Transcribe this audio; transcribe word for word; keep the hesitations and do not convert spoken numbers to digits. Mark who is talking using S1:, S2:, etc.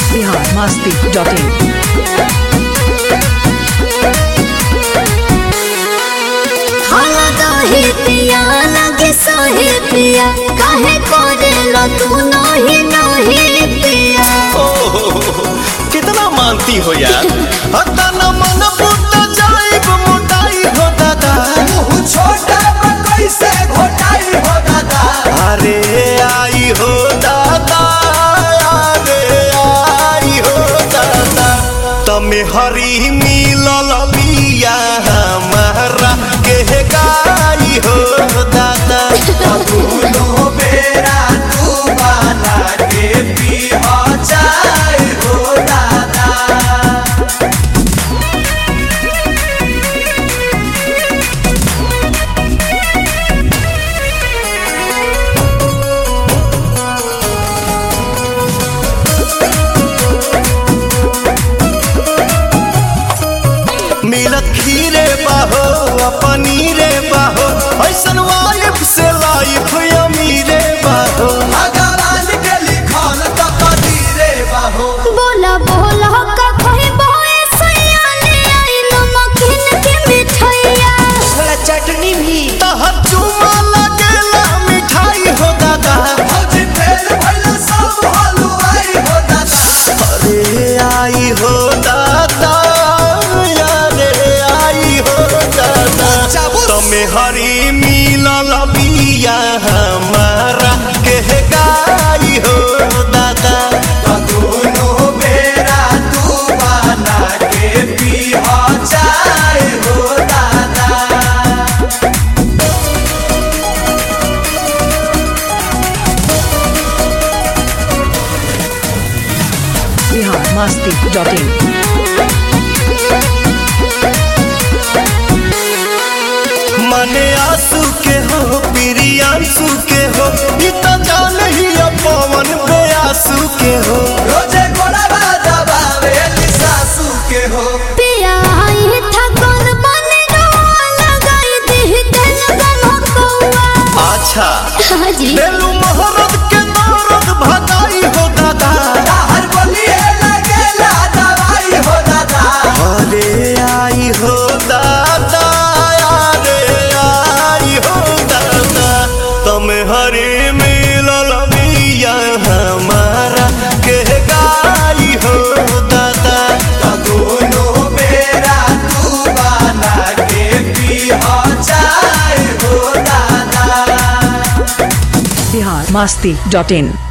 S1: Bihar Masti dot इन।
S2: खाना दही पिया लगे सोहे पिया काहे करेला तू नहीं नहीं पिया।
S3: कितना मानती हो यार। न मन फूट जाइब मोटाई हो दादा,
S4: छोटा कैसे घोटाई हो दादा।
S3: अरे आई हो दादा, अरे आई हो दादा, तमे हरी मिलल बिया हमारा के गाई हो दादा।
S4: दूनो बेरा तू बना के पीहा चाय हो दादा।
S3: मिलत खीरे बाहो पनीरे बाहो, ऐसन वाइफ से लाइफ अमीरे बाहो।
S4: भगवान के लिखल त कदीरे बाहो।
S2: बोला बोला का कोई बोए सयाने आई नमकीन के मिठाइया
S1: थोड़ा चटनी भी।
S3: तहर चुमा लगेला मिठाई हो दादा।
S4: भौजी फेल भइल सब हलवाई हो दादा।
S3: अरे आई हो दादा, अरे आई हो दादा, तमे हरी मिलल बिया हमारा के गाई हो दादा।
S4: दूनो बेरा तू बना के पीहा चाय हो दादा।
S1: Bihar Masti dot in.
S3: मने आंसू के हो प्रियांशु के हो, ई त जान ही पवन बेआसू के हो।
S4: रोजे गोड़वा दबावे सासू के हो।
S2: पिया आई था कौन बने रोआ लगाई दी दिल गम कौआ।
S3: अच्छा
S2: हाजी
S3: बेलू मोहरत के दर्द भगाई हो दादा।
S4: हर बोलिए लगेला दवाई हो दादा।
S3: अरे आई हो दादा, अरे आई हो दादा, तम हरे मिलल बिया हमारा के गाई हो दादा।
S4: दोनों बेरा तू बना के पीहा चाय हो दादा।
S1: बिहार मस्ती डॉट इन।